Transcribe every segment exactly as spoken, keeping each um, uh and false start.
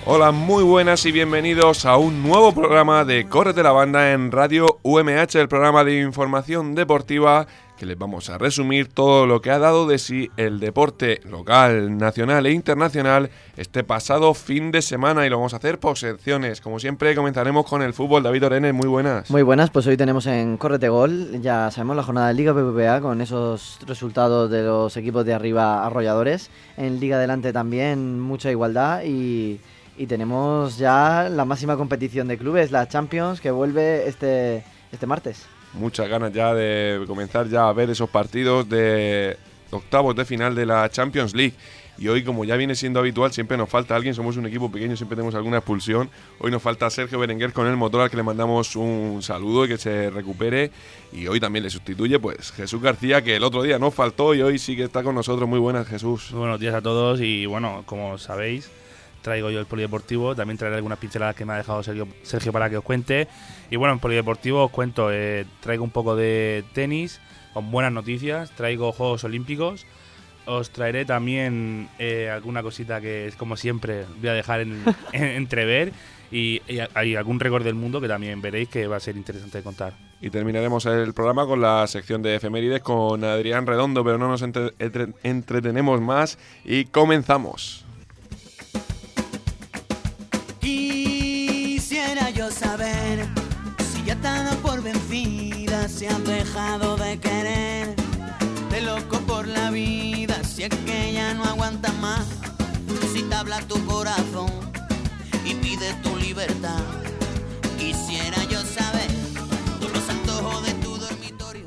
Hola, muy buenas y bienvenidos a un nuevo programa de Córrete la Banda en Radio U M H, el programa de información deportiva que les vamos a resumir todo lo que ha dado de sí el deporte local, nacional e internacional este pasado fin de semana, y lo vamos a hacer por secciones. Como siempre, comenzaremos con el fútbol. David Orenes, muy buenas. Muy buenas, pues hoy tenemos en Córrete Gol, ya sabemos, la jornada de Liga B B V A con esos resultados de los equipos de arriba arrolladores. En Liga Adelante también mucha igualdad y... Y tenemos ya la máxima competición de clubes, la Champions, que vuelve este, este martes. Muchas ganas ya de comenzar ya a ver esos partidos de octavos de final de la Champions League. Y hoy, como ya viene siendo habitual, siempre nos falta alguien. Somos un equipo pequeño, siempre tenemos alguna expulsión. Hoy nos falta Sergio Berenguer con el motor, al que le mandamos un saludo y que se recupere. Y hoy también le sustituye pues Jesús García, que el otro día nos faltó y hoy sí que está con nosotros. Muy buenas, Jesús. Muy buenos días a todos y bueno, como sabéis, traigo yo el polideportivo, también traeré algunas pinceladas que me ha dejado Sergio, Sergio para que os cuente. Y bueno, en polideportivo os cuento, eh, traigo un poco de tenis, con buenas noticias, traigo Juegos Olímpicos, os traeré también eh, alguna cosita que, como siempre, voy a dejar en, en, entrever, y, y hay algún récord del mundo que también veréis que va a ser interesante de contar. Y terminaremos el programa con la sección de efemérides con Adrián Redondo, pero no nos entre, entre, entretenemos más y comenzamos. Quisiera yo saber si ya está dado por vencida, si han dejado de querer, de loco por la vida, si es que ya no aguanta más, si te habla tu corazón y pide tu libertad. Quisiera yo saber todos los antojos de tu dormitorio.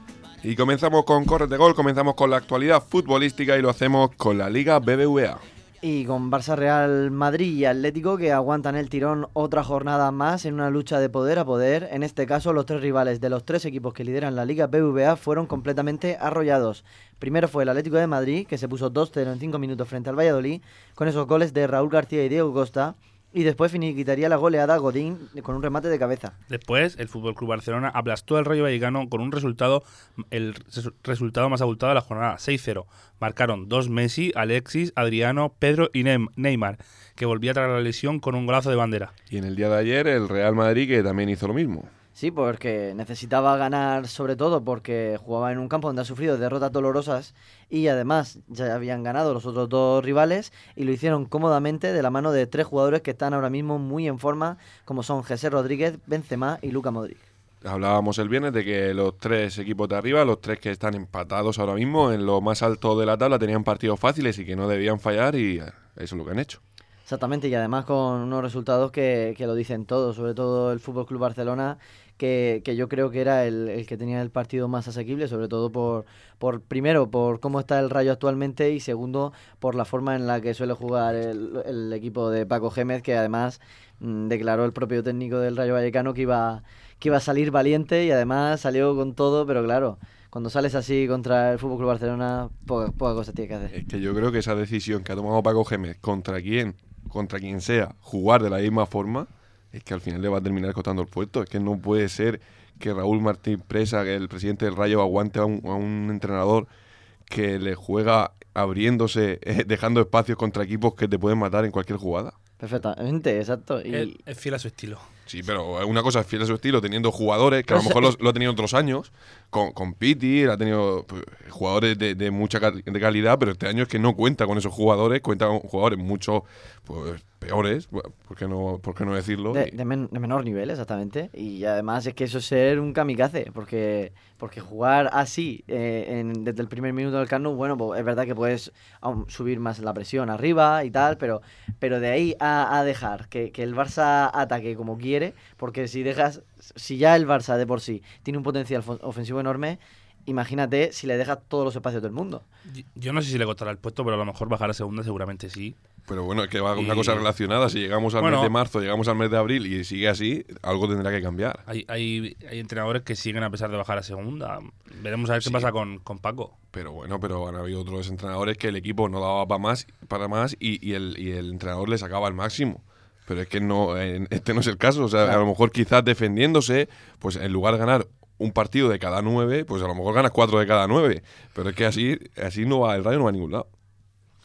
Y comenzamos con Córrete Gol, comenzamos con la actualidad futbolística y lo hacemos con la Liga B B V A. Y con Barça, Real Madrid y Atlético, que aguantan el tirón otra jornada más en una lucha de poder a poder. En este caso, los tres rivales de los tres equipos que lideran la Liga B B V A fueron completamente arrollados. Primero fue el Atlético de Madrid, que se puso dos cero en cinco minutos frente al Valladolid, con esos goles de Raúl García y Diego Costa. Y después finiquitaría la goleada Godín con un remate de cabeza. Después, el F C Barcelona aplastó al Rayo Vallecano con un resultado, el resultado más abultado de la jornada, seis cero. Marcaron dos Messi, Alexis, Adriano, Pedro y Neymar, que volvía tras la lesión con un golazo de bandera. Y en el día de ayer, el Real Madrid, que también hizo lo mismo. Sí, porque necesitaba ganar, sobre todo porque jugaba en un campo donde ha sufrido derrotas dolorosas y además ya habían ganado los otros dos rivales y lo hicieron cómodamente de la mano de tres jugadores que están ahora mismo muy en forma, como son José Rodríguez, Benzema y Luka Modric. Hablábamos el viernes de que los tres equipos de arriba, los tres que están empatados ahora mismo en lo más alto de la tabla, tenían partidos fáciles y que no debían fallar, y eso es lo que han hecho. Exactamente, y además con unos resultados que, que lo dicen todo, sobre todo el F C Barcelona, que, que yo creo que era el, el que tenía el partido más asequible, sobre todo por, por primero, por cómo está el Rayo actualmente, y segundo, por la forma en la que suele jugar el, el equipo de Paco Gémez, que además mmm, declaró el propio técnico del Rayo Vallecano que iba, que iba a salir valiente, y además salió con todo, pero claro, cuando sales así contra el F C Barcelona, poca, poca cosa tiene que hacer. Es que yo creo que esa decisión que ha tomado Paco Gémez, contra quién, contra quien sea, jugar de la misma forma, es que al final le va a terminar costando el puesto. Es que no puede ser que Raúl Martín Presa, que el presidente del Rayo, aguante a un, a un entrenador que le juega abriéndose, eh, dejando espacios contra equipos que te pueden matar en cualquier jugada. Perfectamente, exacto. Y... Él es fiel a su estilo. Sí, pero una cosa es fiel a su estilo, teniendo jugadores que a lo mejor los, lo ha tenido otros años, con, con Piti, ha tenido pues, jugadores de, de mucha cal- de calidad, pero este año es que no cuenta con esos jugadores, cuenta con jugadores mucho pues, peores, ¿por qué no, por qué no decirlo? De, de, men- de menor nivel, exactamente. Y además es que eso es ser un kamikaze, porque, porque jugar así eh, en, desde el primer minuto del Camp Nou, bueno, pues es verdad que puedes aún subir más la presión arriba y tal, pero, pero de ahí a, a dejar que, que el Barça ataque como quiere, porque si dejas, si ya el Barça de por sí tiene un potencial ofensivo enorme, imagínate si le dejas todos los espacios del mundo. Yo no sé si le costará el puesto, pero a lo mejor bajar a segunda seguramente sí. Pero bueno, es que va y... una cosa relacionada. Si llegamos al bueno, mes de marzo, llegamos al mes de abril y sigue así, algo tendrá que cambiar. Hay, hay, hay entrenadores que siguen a pesar de bajar a segunda. Veremos a ver sí. qué pasa con, con Paco. Pero bueno, pero han habido otros entrenadores que el equipo no daba para más, para más y, y, el, y el entrenador le sacaba al máximo. Pero es que no, este no es el caso. O sea, claro, a lo mejor quizás defendiéndose, pues en lugar de ganar un partido de cada nueve, pues a lo mejor ganas cuatro de cada nueve. Pero es que así, así no va, el Rayo no va a ningún lado.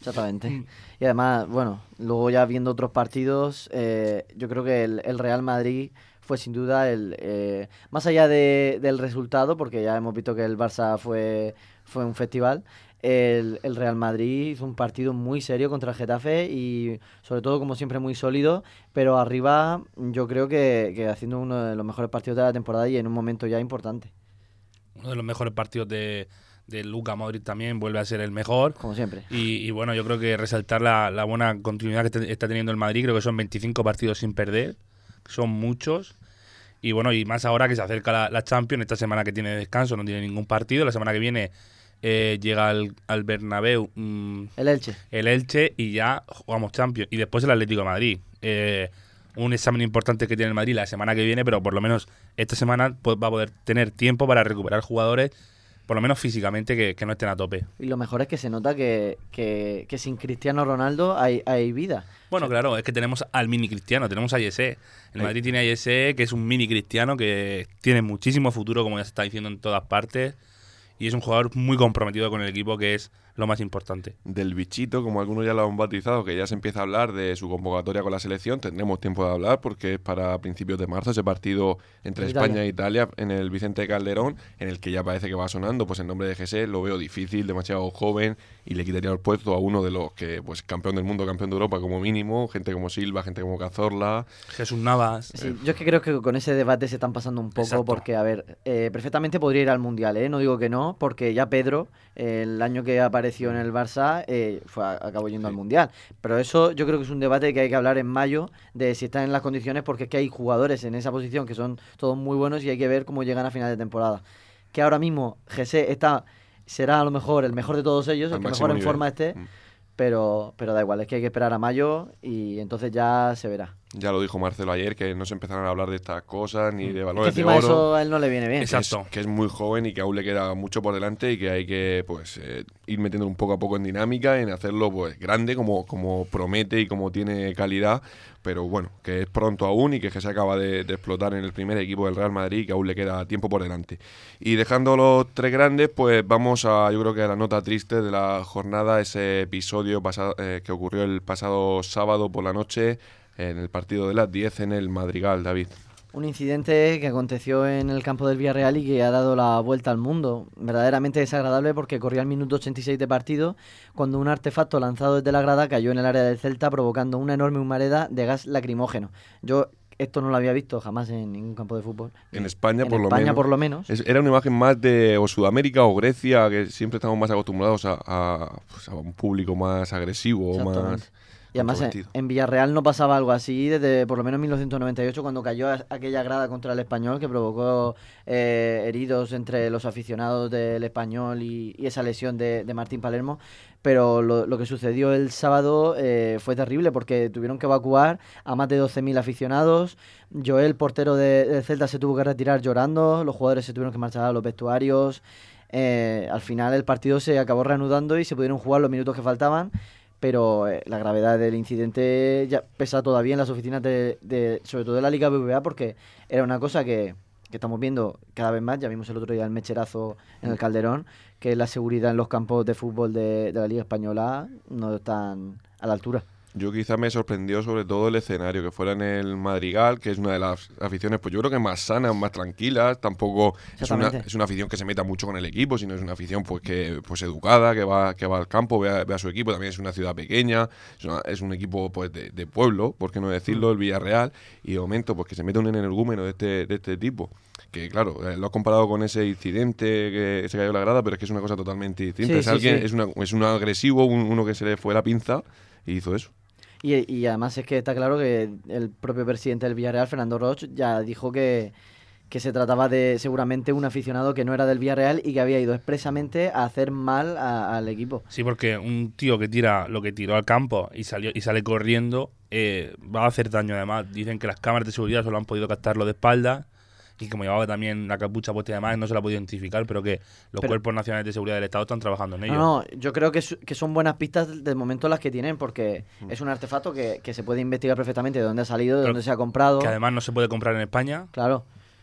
Exactamente. Y además, bueno, luego ya viendo otros partidos, eh, yo creo que el, el Real Madrid fue sin duda el... Eh, más allá de, del resultado, porque ya hemos visto que el Barça fue, fue un festival, el, el Real Madrid hizo un partido muy serio contra el Getafe y sobre todo, como siempre, muy sólido, pero arriba yo creo que, que haciendo uno de los mejores partidos de la temporada y en un momento ya importante. Uno de los mejores partidos de, de Luka Modric también vuelve a ser el mejor. Como siempre. Y, y bueno, yo creo que resaltar la, la buena continuidad que te, está teniendo el Madrid. Creo que son veinticinco partidos sin perder. Son muchos. Y bueno, y más ahora que se acerca la, la Champions, esta semana que tiene descanso, no tiene ningún partido. La semana que viene eh, llega al, al Bernabéu mmm, el Elche. El Elche y ya jugamos Champions. Y después el Atlético de Madrid. Eh, un examen importante que tiene el Madrid la semana que viene, pero por lo menos esta semana pues, va a poder tener tiempo para recuperar jugadores, por lo menos físicamente, que, que no estén a tope. Y lo mejor es que se nota que, que, que sin Cristiano Ronaldo hay, hay vida. Bueno, o sea, claro, es que tenemos al mini Cristiano, tenemos a Jesse. El Ay. Madrid tiene a Jesse, que es un mini Cristiano que tiene muchísimo futuro, como ya se está diciendo en todas partes, y es un jugador muy comprometido con el equipo, que es lo más importante. Del bichito, como algunos ya lo han bautizado, que ya se empieza a hablar de su convocatoria con la selección, tendremos tiempo de hablar porque es para principios de marzo ese partido entre Italia. España e Italia en el Vicente Calderón, en el que ya parece que va sonando pues el nombre de Jesse. Lo veo difícil, demasiado joven, y le quitaría el puesto a uno de los que, pues campeón del mundo, campeón de Europa como mínimo, gente como Silva, gente como Cazorla. Jesús Navas. Sí, yo es que creo que con ese debate se están pasando un poco. Exacto. Porque, a ver, eh, perfectamente podría ir al Mundial, ¿eh? No digo que no, porque ya Pedro, eh, el año que apareció en el Barça, eh, fue, acabó yendo Sí. al Mundial. Pero eso yo creo que es un debate que hay que hablar en mayo, de si están en las condiciones, porque es que hay jugadores en esa posición que son todos muy buenos y hay que ver cómo llegan a final de temporada. Que ahora mismo Jesse está, será a lo mejor el mejor de todos ellos, Al el que máximo mejor en nivel. forma esté, Mm. pero, pero da igual, es que hay que esperar a mayo y entonces ya se verá. Ya lo dijo Marcelo ayer, que no se empezaron a hablar de estas cosas, ni de Es que balones de encima oro. eso a él no le viene bien. Exacto. Que es, que es muy joven y que aún le queda mucho por delante y que hay que pues eh, ir metiendo un poco a poco en dinámica, en hacerlo pues grande como, como promete y como tiene calidad, pero bueno, que es pronto aún y que, que se acaba de, de explotar en el primer equipo del Real Madrid y que aún le queda tiempo por delante. Y dejando los tres grandes, pues vamos a, yo creo que a la nota triste de la jornada, ese episodio pasado, eh, que ocurrió el pasado sábado por la noche en el partido de las diez en el Madrigal, David. Un incidente que aconteció en el campo del Villarreal y que ha dado la vuelta al mundo. Verdaderamente desagradable porque corría el minuto ochenta y seis de partido cuando un artefacto lanzado desde la grada cayó en el área del Celta provocando una enorme humareda de gas lacrimógeno. Yo esto no lo había visto jamás en ningún campo de fútbol. En España, en por lo España, menos. por lo menos. Es- era una imagen más de o Sudamérica o Grecia, que siempre estamos más acostumbrados a, a, pues, a un público más agresivo, Exactamente. más Y además en, controvertido. en Villarreal no pasaba algo así desde por lo menos mil novecientos noventa y ocho, cuando cayó a- aquella grada contra el Español que provocó eh, heridos entre los aficionados del Español y, y esa lesión de, de Martín Palermo. Pero lo, lo que sucedió el sábado eh, fue terrible porque tuvieron que evacuar a más de doce mil aficionados. Joel, portero de, de Celta, se tuvo que retirar llorando. Los jugadores se tuvieron que marchar a los vestuarios. Eh, al final el partido se acabó reanudando y se pudieron jugar los minutos que faltaban. Pero eh, la gravedad del incidente ya pesa todavía en las oficinas de, de sobre todo de la Liga B B V A, porque era una cosa que, que estamos viendo cada vez más. Ya vimos el otro día el mecherazo en el Calderón, que la seguridad en los campos de fútbol de, de la Liga Española no están a la altura. Yo quizá me sorprendió sobre todo el escenario, que fuera en el Madrigal, que es una de las aficiones, pues yo creo que más sanas, más tranquilas. Tampoco es una, Exactamente. es una afición que se meta mucho con el equipo, sino es una afición pues que pues educada, que va que va al campo, ve a, ve a su equipo. También es una ciudad pequeña, es, una- es un equipo pues de, de pueblo, por qué no decirlo, el Villarreal. Y de momento pues que se meta un energúmeno de este, de este tipo. Que claro, eh, lo has comparado con ese incidente que se cayó la grada, pero es que es una cosa totalmente distinta. Sí, es sí, alguien, sí. es, una, es un agresivo, un- uno que se le fue la pinza y hizo eso. Y, y además es que está claro que el propio presidente del Villarreal, Fernando Roch, ya dijo que, que se trataba de seguramente un aficionado que no era del Villarreal y que había ido expresamente a hacer mal a- al equipo. Sí, porque un tío que tira lo que tiró al campo y salió y sale corriendo eh, va a hacer daño. Además, dicen que las cámaras de seguridad solo han podido captarlo de espalda y como llevaba también la capucha puesta y demás, no se la ha podido identificar, pero que los Pero- cuerpos nacionales de seguridad del Estado están trabajando en ello. No, no, yo creo que, su- que son buenas pistas de momento las que tienen, porque es un artefacto que, que se puede investigar perfectamente de dónde ha salido, de Pero dónde se ha comprado. Que además no se puede comprar en España. Claro.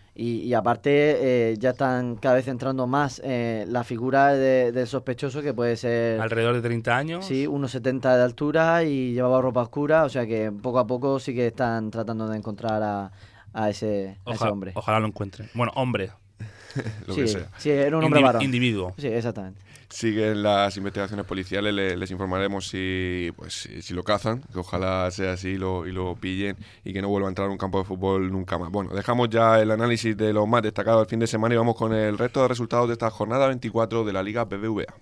Y, y aparte, eh, ya están cada vez entrando más eh, la figura de, del sospechoso, que puede ser... Alrededor de treinta años. Sí, uno setenta de altura y llevaba ropa oscura, o sea que poco a poco sí que están tratando de encontrar a, a, ese, a ese Oja- hombre. Ojalá lo encuentren. Bueno, hombre. Lo sí, que sea. sí, era un hombre Indivi- varón. individuo. Sí, exactamente. Siguen las investigaciones policiales, le- les informaremos si, pues, si, si lo cazan, que ojalá sea así y lo, y lo pillen y que no vuelva a entrar a un campo de fútbol nunca más. Bueno, dejamos ya el análisis de lo más destacado del fin de semana y vamos con el resto de resultados de esta jornada veinticuatro de la Liga B B V A.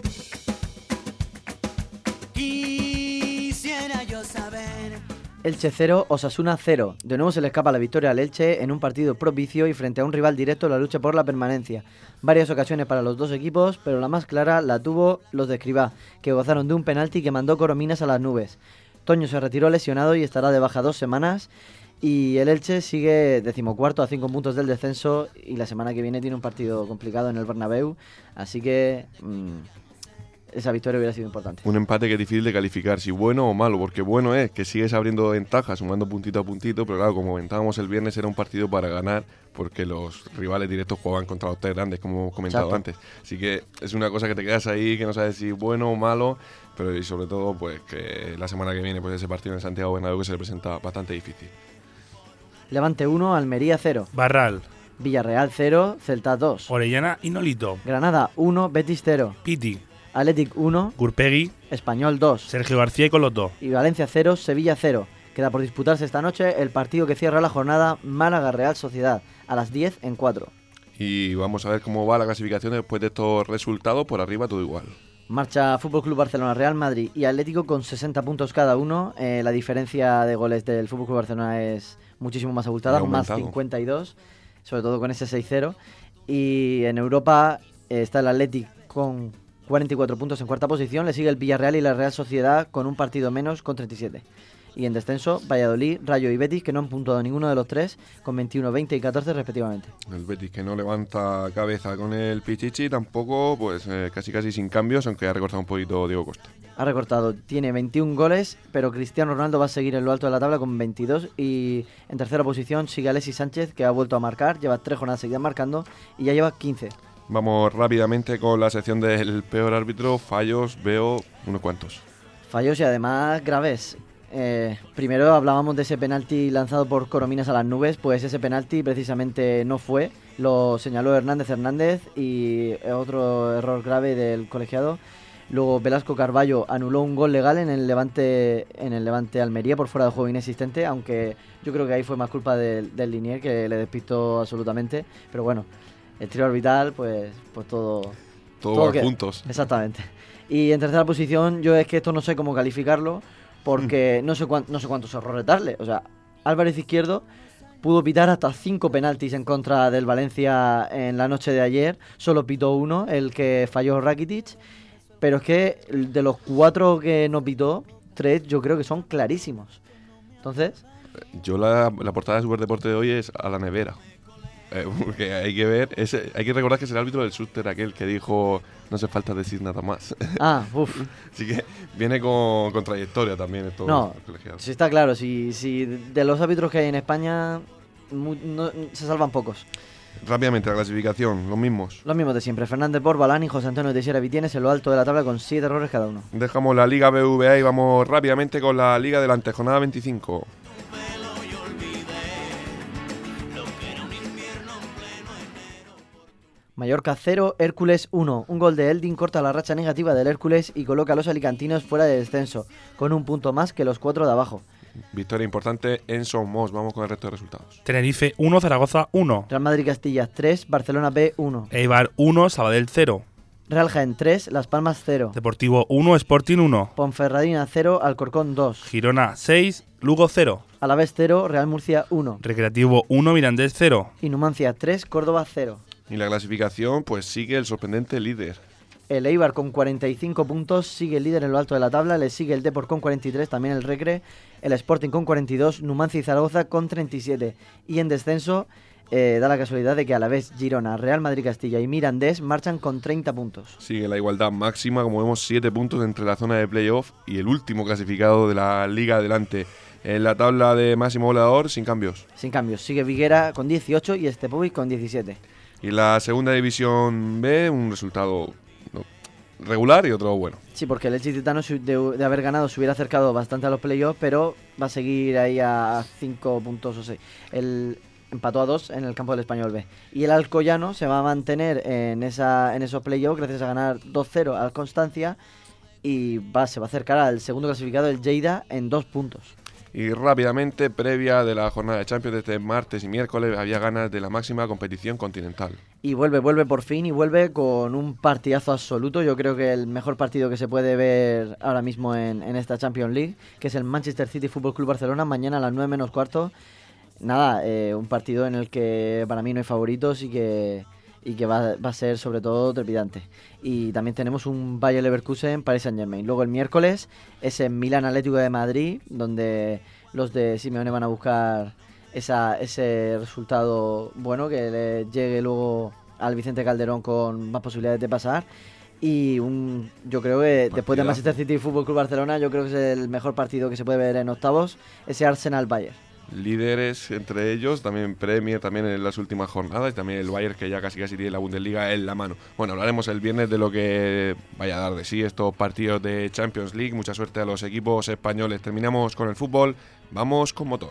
Quisiera yo saber. Elche cero, Osasuna cero. De nuevo se le escapa la victoria al Elche en un partido propicio y frente a un rival directo en la lucha por la permanencia. Varias ocasiones para los dos equipos, pero la más clara la tuvo los de Escribá, que gozaron de un penalti que mandó Corominas a las nubes. Toño se retiró lesionado y estará de baja dos semanas. Y el Elche sigue decimocuarto a cinco puntos del descenso y la semana que viene tiene un partido complicado en el Bernabéu. Así que mmm, esa victoria hubiera sido importante. Un empate que es difícil de calificar, si bueno o malo, porque bueno es que sigues abriendo ventajas, sumando puntito a puntito, pero claro, como comentábamos el viernes, era un partido para ganar, porque los rivales directos jugaban contra los tres grandes, como hemos comentado Exacto. antes. Así que es una cosa que te quedas ahí, que no sabes si bueno o malo, pero y sobre todo pues que la semana que viene pues ese partido en Santiago Bernabéu que se le presenta bastante difícil. Levante uno, Almería cero. Barral, Villarreal cero, Celta dos. Orellana y Nolito. Granada uno, Betis cero. Piti, Athletic uno, Gurpegui, Español dos. Sergio García y con los dos. Y Valencia cero, Sevilla cero. Queda por disputarse esta noche el partido que cierra la jornada Málaga-Real Sociedad a las diez en cuatro. Y vamos a ver cómo va la clasificación después de estos resultados, por arriba todo igual. Marcha F C Barcelona, Real Madrid y Atlético con sesenta puntos cada uno. Eh, la diferencia de goles del F C Barcelona es muchísimo más abultada, Ha más aumentado. cincuenta y dos, sobre todo con ese seis cero. Y en Europa eh, está el Atlético con cuarenta y cuatro puntos en cuarta posición, le sigue el Villarreal y la Real Sociedad con un partido menos con treinta y siete. Y en descenso, Valladolid, Rayo y Betis, que no han puntuado ninguno de los tres, con veintiuno, veinte y catorce respectivamente. El Betis que no levanta cabeza con el Pichichi, tampoco, pues eh, casi casi sin cambios, aunque ha recortado un poquito Diego Costa. Ha recortado, tiene veintiún goles, pero Cristiano Ronaldo va a seguir en lo alto de la tabla con veintidós. Y en tercera posición sigue Alexis Sánchez, que ha vuelto a marcar, lleva tres jornadas seguidas marcando y ya lleva quince. Vamos rápidamente con la sección del peor árbitro. Fallos, veo unos cuantos. Fallos y además graves. Eh, primero hablábamos de ese penalti lanzado por Corominas a las nubes, pues ese penalti precisamente no fue, lo señaló Hernández Hernández y otro error grave del colegiado. Luego Velasco Carballo anuló un gol legal en el Levante en el Levante Almería por fuera de juego inexistente, aunque yo creo que ahí fue más culpa del, del linier, que le despistó absolutamente, pero bueno, el trío orbital pues, pues todo... Todo, todo va que- juntos. Exactamente. Y en tercera posición, yo es que esto no sé cómo calificarlo, porque no sé cuán- no sé cuántos errores darle. O sea, Álvarez Izquierdo pudo pitar hasta cinco penaltis en contra del Valencia en la noche de ayer. Solo pitó uno, el que falló Rakitic. Pero es que de los cuatro que no pitó, tres yo creo que son clarísimos. Entonces, Yo la, la portada de Superdeporte de hoy es a la nevera. Eh, porque hay que ver, ese, hay que recordar que es el árbitro del Suster aquel que dijo no hace falta decir nada más. ah, uff. Así que viene con, con trayectoria también esto No, colegiado. sí está claro, si, si de los árbitros que hay en España mu- no- se salvan pocos. Rápidamente, la clasificación, los mismos. Los mismos de siempre, Fernández Borbalán y José Antonio Teixeira Vitienes en lo alto de la tabla con siete errores cada uno. Dejamos la Liga B B V A y vamos rápidamente con la Liga de la Antejornada veinticinco. Mallorca cero, Hércules uno. Un gol de Eldin corta la racha negativa del Hércules y coloca a los alicantinos fuera de descenso, con un punto más que los cuatro de abajo. Victoria importante en Somos. Vamos con el resto de resultados. Tenerife uno, Zaragoza uno. Real Madrid Castilla tres, Barcelona B uno. Eibar uno, Sabadell cero. Real Jaén tres, Las Palmas cero. Deportivo uno, Sporting uno. Ponferradina cero, Alcorcón dos. Girona seis, Lugo cero. Alavés cero, Real Murcia uno. Recreativo uno, Mirandés cero. Y Numancia tres, Córdoba cero. Y la clasificación, pues sigue el sorprendente líder. El Eibar con cuarenta y cinco puntos sigue el líder en lo alto de la tabla, le sigue el Depor con cuarenta y tres, también el Recre, el Sporting con cuarenta y dos, Numancia y Zaragoza con treinta y siete. Y en descenso eh, da la casualidad de que Alavés, Girona, Real Madrid Castilla y Mirandés marchan con treinta puntos. Sigue la igualdad máxima, como vemos, siete puntos entre la zona de playoff y el último clasificado de la Liga adelante. En la tabla de máximo goleador, sin cambios. Sin cambios. Sigue Viguera con dieciocho y Stepovic con diecisiete. Y la segunda división B, un resultado no, regular y otro bueno. Sí, porque el Elche Titano de, de haber ganado se hubiera acercado bastante a los playoffs, pero va a seguir ahí a cinco puntos o seis. El empató a dos en el campo del Español B. Y el Alcoyano se va a mantener en esa en esos playoffs gracias a ganar dos cero al Constancia y va, se va a acercar al segundo clasificado, el Lleida, en dos puntos. Y rápidamente, previa de la jornada de Champions de este martes y miércoles, había ganas de la máxima competición continental. Y vuelve, vuelve por fin y vuelve con un partidazo absoluto. Yo creo que el mejor partido que se puede ver ahora mismo en, en esta Champions League, que es el Manchester City Fútbol Club Barcelona, mañana a las nueve menos cuarto. Nada, eh, un partido en el que para mí no hay favoritos y que, y que va, va a ser sobre todo trepidante. Y también tenemos un Bayer Leverkusen Paris Saint-Germain. Luego el miércoles es en Milán Atlético de Madrid, donde los de Simeone van a buscar esa, ese resultado bueno que le llegue luego al Vicente Calderón con más posibilidades de pasar. Y un, yo creo que Partidazo. Después de Manchester City y Fútbol Club Barcelona, yo creo que es el mejor partido que se puede ver en octavos, ese Arsenal-Bayern. Líderes entre ellos, también Premier, también en las últimas jornadas, y también el Bayern, que ya casi casi tiene la Bundesliga en la mano. Bueno, hablaremos el viernes de lo que vaya a dar de sí estos partidos de Champions League. Mucha suerte a los equipos españoles. Terminamos con el fútbol, vamos con motor.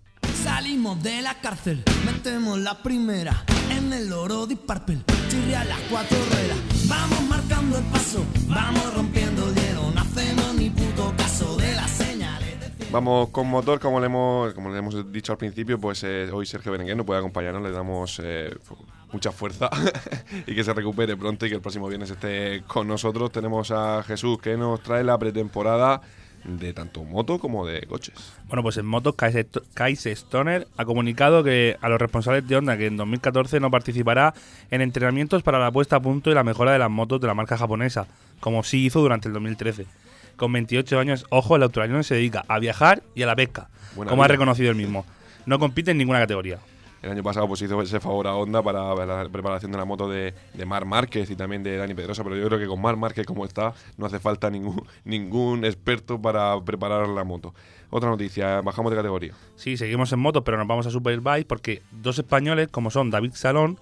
Salimos de la cárcel, metemos la primera en el oro de Purple, chirria las cuatro ruedas. Vamos marcando el paso, vamos rompiendo el hielo, no hacemos ni puto caso de las señales. Vamos con motor, como le hemos, como le hemos dicho al principio, pues eh, hoy Sergio Berenguer no puede acompañarnos, le damos eh, mucha fuerza y que se recupere pronto y que el próximo viernes esté con nosotros. Tenemos a Jesús, que nos trae la pretemporada de tanto moto como de coches. Bueno, pues en moto, Kaise Stoner ha comunicado que a los responsables de Honda que en dos mil catorce no participará en entrenamientos para la puesta a punto y la mejora de las motos de la marca japonesa, como sí hizo durante el dos mil trece. Con veintiocho años, ojo, el australiano se dedica a viajar y a la pesca, Buena como vida. Ha reconocido él mismo. No compite en ninguna categoría. El año pasado pues hizo ese favor a Honda para la preparación de la moto de, de Marc Márquez y también de Dani Pedrosa, pero yo creo que con Marc Márquez como está no hace falta ningún, ningún experto para preparar la moto. Otra noticia, bajamos de categoría. Sí, seguimos en motos, pero nos vamos a Superbike porque dos españoles, como son David Salón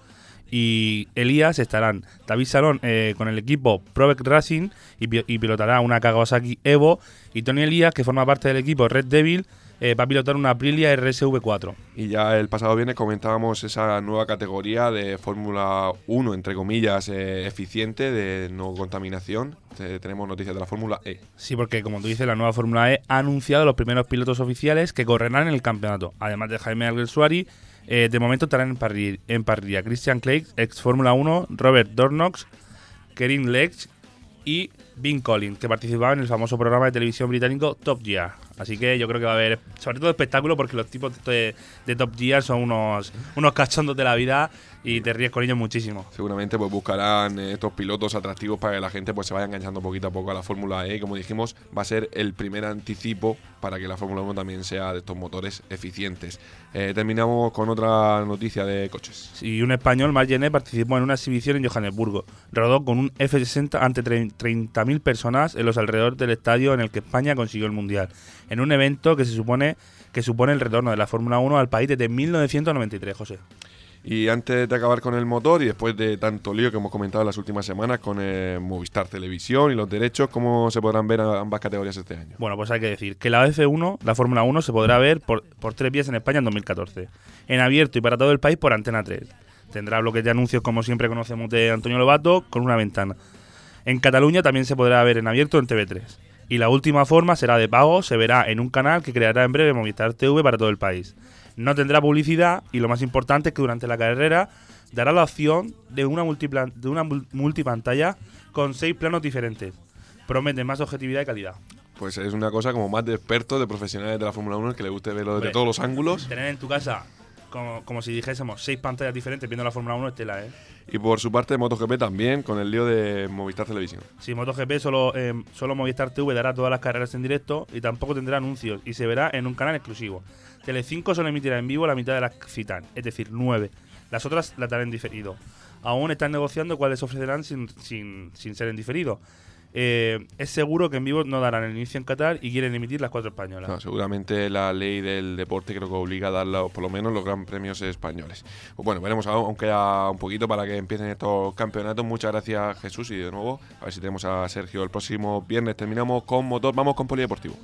y Elías, estarán. David Salón eh, con el equipo Probec Racing y, y pilotará una Kawasaki Evo, y Tony Elías, que forma parte del equipo Red Devil, Eh, va a pilotar una Aprilia R S V cuatro. Y ya el pasado viernes comentábamos esa nueva categoría de Fórmula uno, entre comillas, eh, eficiente, de no contaminación. Eh, tenemos noticias de la Fórmula E. Sí, porque como tú dices, la nueva Fórmula E ha anunciado los primeros pilotos oficiales que correrán en el campeonato. Además de Jaime Alguersuari, eh, de momento estarán en parrilla, en parrilla Christian Clegg, ex Fórmula uno, Robert Dornox, Kerin Lex y Vin Collins, que participaba en el famoso programa de televisión británico Top Gear. Así que yo creo que va a haber, sobre todo, espectáculo, porque los tipos de, de Top Gear son unos, unos cachondos de la vida y te ríes con ellos muchísimo. Seguramente pues buscarán eh, estos pilotos atractivos para que la gente pues se vaya enganchando poquito a poco a la Fórmula E. Como dijimos, va a ser el primer anticipo para que la Fórmula uno también sea de estos motores eficientes. Eh, terminamos con otra noticia de coches. Sí, un español, Marc Gené, participó en una exhibición en Johannesburgo. Rodó con un F sesenta ante treinta mil personas en los alrededores del estadio en el que España consiguió el Mundial, en un evento que se supone que supone el retorno de la Fórmula uno al país desde mil novecientos noventa y tres, José. Y antes de acabar con el motor y después de tanto lío que hemos comentado en las últimas semanas con eh, Movistar Televisión y los derechos, ¿cómo se podrán ver ambas categorías este año? Bueno, pues hay que decir que la F uno, la Fórmula uno, se podrá ver por, por tres vías en España en dos mil catorce. En abierto y para todo el país por Antena tres. Tendrá bloques de anuncios, como siempre conocemos, de Antonio Lobato, con una ventana. En Cataluña también se podrá ver en abierto en T V tres. Y la última forma será de pago, se verá en un canal que creará en breve Movistar T V para todo el país. No tendrá publicidad y lo más importante es que durante la carrera dará la opción de una, multiplan- de una multipantalla con seis planos diferentes. Promete más objetividad y calidad. Pues es una cosa como más de expertos, de profesionales de la Fórmula uno, que le guste verlo desde todos los ángulos. Tener en tu casa, como, como si dijésemos, seis pantallas diferentes viendo la Fórmula uno, es tela, ¿eh? Y por su parte MotoGP también, con el lío de Movistar Televisión. Sí, MotoGP solo, eh, solo Movistar T V dará todas las carreras en directo y tampoco tendrá anuncios y se verá en un canal exclusivo. Telecinco solo emitirá en vivo la mitad de las citan, es decir, nueve. Las otras las darán en diferido. Aún están negociando cuáles ofrecerán sin, sin, sin ser en diferido. eh, es seguro que en vivo no darán el inicio en Qatar y quieren emitir las cuatro españolas. No, seguramente la ley del deporte creo que obliga a dar los- por lo menos los gran premios españoles. Pues bueno, veremos, aún aún queda un poquito para que empiecen estos campeonatos. Muchas gracias, Jesús, y de nuevo, a ver si tenemos a Sergio el próximo viernes. Terminamos con motor, vamos con polideportivo.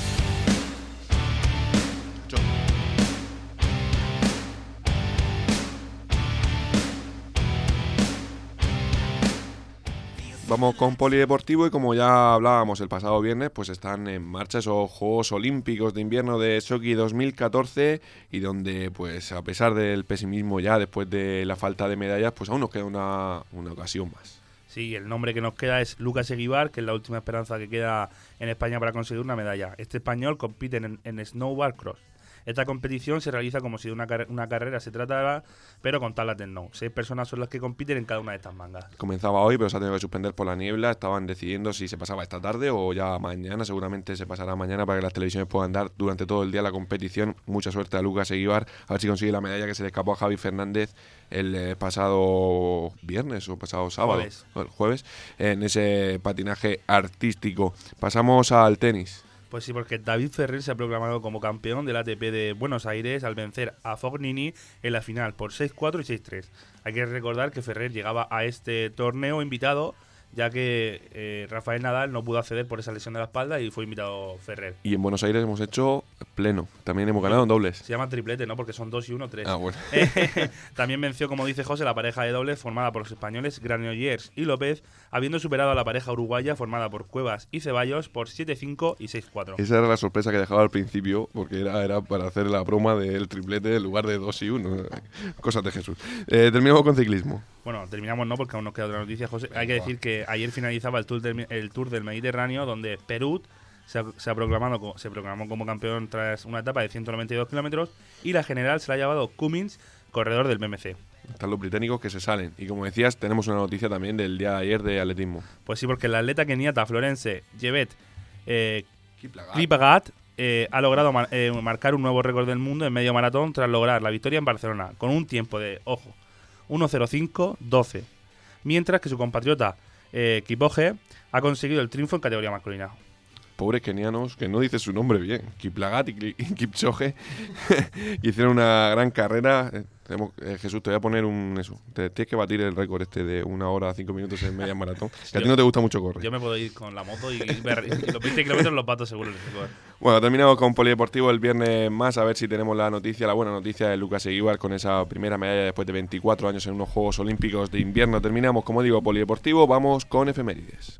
Vamos con polideportivo y como ya hablábamos el pasado viernes, pues están en marcha esos Juegos Olímpicos de Invierno de Sochi dos mil catorce y donde, pues a pesar del pesimismo ya después de la falta de medallas, pues aún nos queda una, una ocasión más. Sí, el nombre que nos queda es Lucas Eguibar, que es la última esperanza que queda en España para conseguir una medalla. Este español compite en, en snowboard cross. Esta competición se realiza como si de una, car- una carrera se tratara, pero con tablas de snow. Seis personas son las que compiten en cada una de estas mangas. Comenzaba hoy, pero se ha tenido que suspender por la niebla. Estaban decidiendo si se pasaba esta tarde o ya mañana. Seguramente se pasará mañana para que las televisiones puedan dar durante todo el día la competición. Mucha suerte a Lucas Eguibar. A ver si consigue la medalla que se le escapó a Javi Fernández el eh, pasado viernes o pasado sábado. Jueves. o el jueves. En ese patinaje artístico. Pasamos al tenis. Pues sí, porque David Ferrer se ha proclamado como campeón del A T P de Buenos Aires al vencer a Fognini en la final por seis cuatro y seis tres. Hay que recordar que Ferrer llegaba a este torneo invitado, ya que eh, Rafael Nadal no pudo acceder por esa lesión de la espalda y fue invitado Ferrer. Y en Buenos Aires hemos hecho pleno. También hemos ganado en dobles. Se llama triplete, ¿no? Porque son dos y uno, tres. Ah, bueno. También venció, como dice José, la pareja de dobles formada por los españoles Granollers y López, habiendo superado a la pareja uruguaya formada por Cuevas y Ceballos por siete cinco y seis cuatro. Esa era la sorpresa que dejaba al principio, porque era, era para hacer la broma del triplete en lugar de dos y uno. Cosas de Jesús. Eh, terminamos con ciclismo. Bueno, terminamos no, porque aún nos queda otra noticia, José. Hay que decir que ayer finalizaba el Tour del, el tour del Mediterráneo, donde Perú se ha, se, ha proclamado, co- se proclamó como campeón tras una etapa de ciento noventa y dos kilómetros y la general se la ha llevado Cummins, corredor del B M C. Están los británicos que se salen. Y como decías, tenemos una noticia también del día de ayer de atletismo. Pues sí, porque el atleta keniata Florence Jebet eh, Kiplagat eh, ha logrado mar- eh, marcar un nuevo récord del mundo en medio maratón tras lograr la victoria en Barcelona, con un tiempo de, ojo, uno cero cinco doce. Mientras que su compatriota eh, Kipoge ha conseguido el triunfo en categoría masculina. Pobres kenianos, que no dice su nombre bien. Kiplagat y Ki- y Kipchoge hicieron una gran carrera. Eh, tenemos- eh, Jesús, te voy a poner un eso. Te, tienes que batir el récord este de una hora, cinco minutos en media maratón. Que a ti Yo- no te gusta mucho correr. Yo me puedo ir con la moto y, ver- y los veinte kilómetros los pato seguro. Bueno, terminamos con polideportivo el viernes más, a ver si tenemos la noticia, la buena noticia de Lucas Eguibar con esa primera medalla después de veinticuatro años en unos Juegos Olímpicos de Invierno. Terminamos, como digo, polideportivo, vamos con efemérides.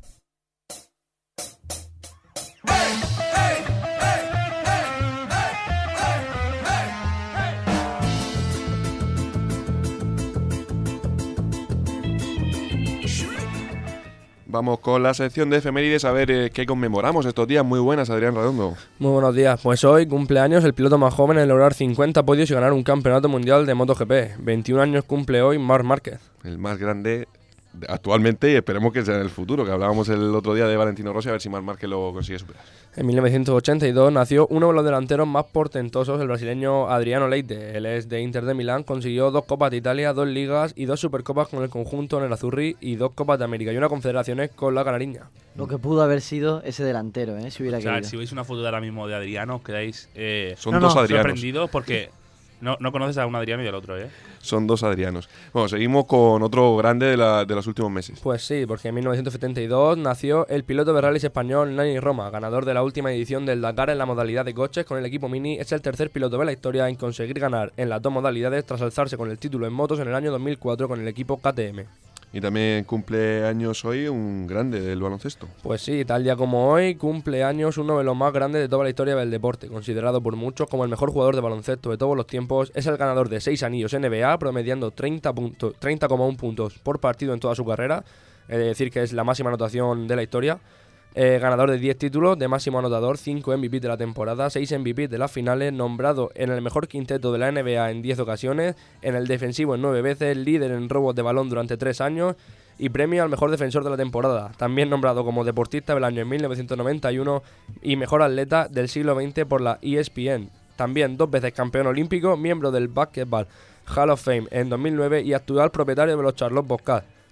Vamos con la sección de efemérides a ver eh, qué conmemoramos estos días. Muy buenas, Adrián Redondo. Muy buenos días. Pues hoy cumpleaños el piloto más joven en lograr cincuenta podios y ganar un campeonato mundial de MotoGP. veintiún años cumple hoy Marc Márquez. El más grande de- actualmente y esperemos que sea en el futuro, que hablábamos el otro día de Valentino Rossi, a ver si Marc Márquez lo consigue superar. En mil novecientos ochenta y dos nació uno de los delanteros más portentosos, el brasileño Adriano Leite. Él es de Inter de Milán, consiguió dos Copas de Italia, dos Ligas y dos Supercopas con el conjunto Nerazzurri y dos Copas de América y una Confederaciones con la Canariña. Lo que pudo haber sido ese delantero, ¿eh? Si hubiera O sea, querido. si veis una foto de ahora mismo de Adriano, os quedáis eh, Son No, dos no, Adrianos. sorprendidos porque no, no conoces a un Adriano y al otro, ¿eh? Son dos Adrianos. Bueno, seguimos con otro grande de, la- de los últimos meses. Pues sí, porque en mil novecientos setenta y dos nació el piloto de rallies español Nani Roma, ganador de la última edición del Dakar en la modalidad de coches con el equipo Mini. Es el tercer piloto de la historia en conseguir ganar en las dos modalidades tras alzarse con el título en motos en el año dos mil cuatro con el equipo K T M. Y también cumple años hoy un grande del baloncesto. Pues sí, tal día como hoy cumple años uno de los más grandes de toda la historia del deporte, considerado por muchos como el mejor jugador de baloncesto de todos los tiempos. Es el ganador de seis anillos N B A, promediando treinta coma uno puntos por partido en toda su carrera, es decir que es la máxima anotación de la historia. Eh, ganador de diez títulos, de máximo anotador, cinco M V P de la temporada, seis M V P de las finales, nombrado en el mejor quinteto de la N B A en diez ocasiones, en el defensivo en nueve veces, líder en robos de balón durante tres años y premio al mejor defensor de la temporada. También nombrado como deportista del año en mil novecientos noventa y uno y mejor atleta del siglo veinte por la E S P N. También dos veces campeón olímpico, miembro del Basketball Hall of Fame en dos mil nueve y actual propietario de los Charlotte Bobcats.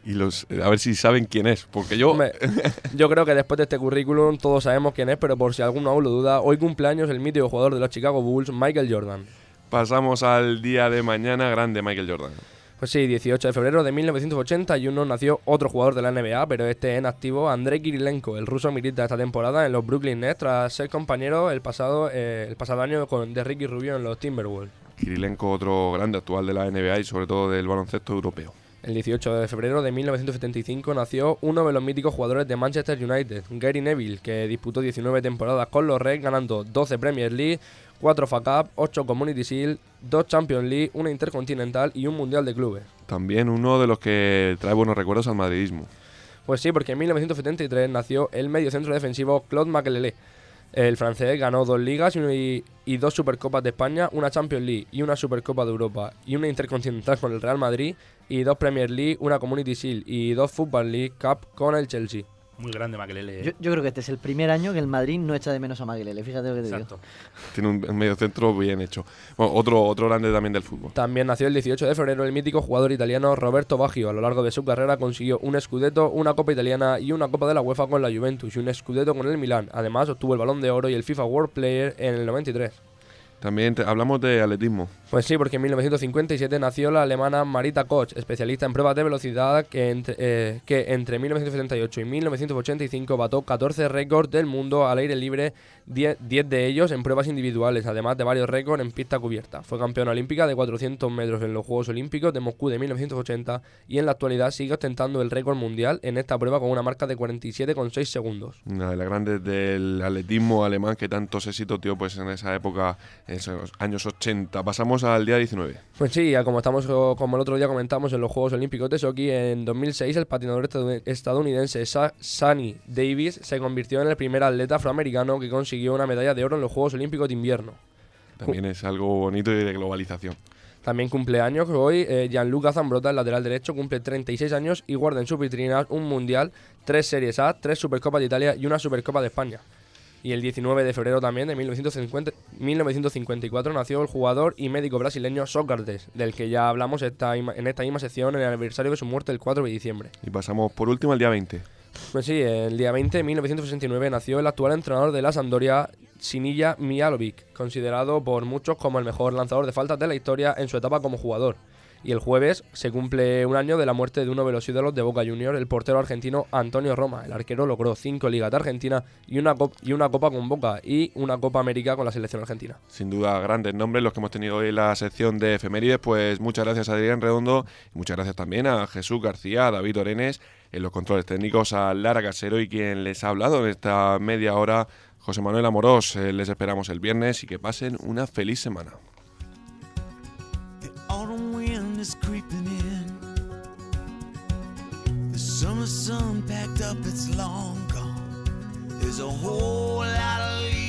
Y los a ver si saben quién es, porque yo... Hombre, yo creo que después de este currículum todos sabemos quién es, pero por si alguno aún lo duda, hoy cumpleaños el mítico jugador de los Chicago Bulls, Michael Jordan. Pasamos al día de mañana, grande Michael Jordan. Pues sí, dieciocho de febrero de mil novecientos ochenta y uno nació otro jugador de la N B A, pero este en activo, Andrei Kirilenko. El ruso milita esta temporada en los Brooklyn Nets tras ser compañero el pasado, eh, el pasado año con, de Ricky Rubio en los Timberwolves. Kirilenko, otro grande actual de la N B A y sobre todo del baloncesto europeo. El dieciocho de febrero de mil novecientos setenta y cinco nació uno de los míticos jugadores de Manchester United, Gary Neville, que disputó diecinueve temporadas con los Reds, ganando doce Premier League, cuatro F A Cup, ocho Community Shield, dos Champions League, una Intercontinental y un Mundial de Clubes. También uno de los que trae buenos recuerdos al madridismo. Pues sí, porque en mil novecientos setenta y tres nació el mediocentro defensivo Claude Makélélé. El francés ganó dos ligas y, y dos Supercopas de España, una Champions League y una Supercopa de Europa y una Intercontinental con el Real Madrid y dos Premier League, una Community Shield y dos Football League Cup con el Chelsea. Muy grande Makélélé. ¿eh? Yo, yo creo que este es el primer año que el Madrid no echa de menos a Makélélé, fíjate lo que te Exacto. digo. Tiene un, un medio centro bien hecho. Bueno, otro, otro grande también del fútbol. También nació el dieciocho de febrero el mítico jugador italiano Roberto Baggio. A lo largo de su carrera consiguió un Scudetto, una Copa Italiana y una Copa de la UEFA con la Juventus y un Scudetto con el Milán. Además obtuvo el Balón de Oro y el FIFA World Player en el noventa y tres. También te, hablamos de atletismo. Pues sí, porque en mil novecientos cincuenta y siete nació la alemana Marita Koch, especialista en pruebas de velocidad que entre, eh, que entre mil novecientos setenta y ocho y mil novecientos ochenta y cinco bató catorce récords del mundo al aire libre, diez, diez de ellos en pruebas individuales, además de varios récords en pista cubierta. Fue campeona olímpica de cuatrocientos metros en los Juegos Olímpicos de Moscú de mil novecientos ochenta y en la actualidad sigue ostentando el récord mundial en esta prueba con una marca de cuarenta y siete coma seis segundos. Una de las grandes del atletismo alemán que tantos éxitos dio pues en esa época, en esos años ochenta. Pasamos al día diecinueve. Pues sí, como estamos como el otro día comentamos en los Juegos Olímpicos de Sochi, en dos mil seis el patinador estadounidense Sa Sunny Davis se convirtió en el primer atleta afroamericano que consiguió una medalla de oro en los Juegos Olímpicos de Invierno. También es algo bonito y de globalización. También cumpleaños hoy eh, Gianluca Zambrotta, el lateral derecho, cumple treinta y seis años y guarda en sus vitrinas un Mundial, tres Series A, tres Supercopas de Italia y una Supercopa de España. Y el diecinueve de febrero también de mil novecientos cincuenta y cuatro nació el jugador y médico brasileño Sócrates, del que ya hablamos esta, en esta misma sección en el aniversario de su muerte el cuatro de diciembre. Y pasamos por último al día veinte. Pues sí, el día veinte de mil novecientos sesenta y nueve nació el actual entrenador de la Sampdoria, Sinisa Mihajlovic, considerado por muchos como el mejor lanzador de faltas de la historia en su etapa como jugador. Y el jueves se cumple un año de la muerte de uno de los ídolos de Boca Juniors, el portero argentino Antonio Roma. El arquero logró cinco ligas de Argentina y una, y una Copa con Boca y una Copa América con la selección argentina. Sin duda, grandes nombres los que hemos tenido hoy en la sección de efemérides. Pues muchas gracias a Adrián Redondo y muchas gracias también a Jesús García, a David Orenes, en los controles técnicos, a Lara Casero y quien les ha hablado en esta media hora, José Manuel Amorós. Eh, les esperamos el viernes y que pasen una feliz semana. Is creeping in. The summer sun packed up its long gone. There's a whole lot of leaves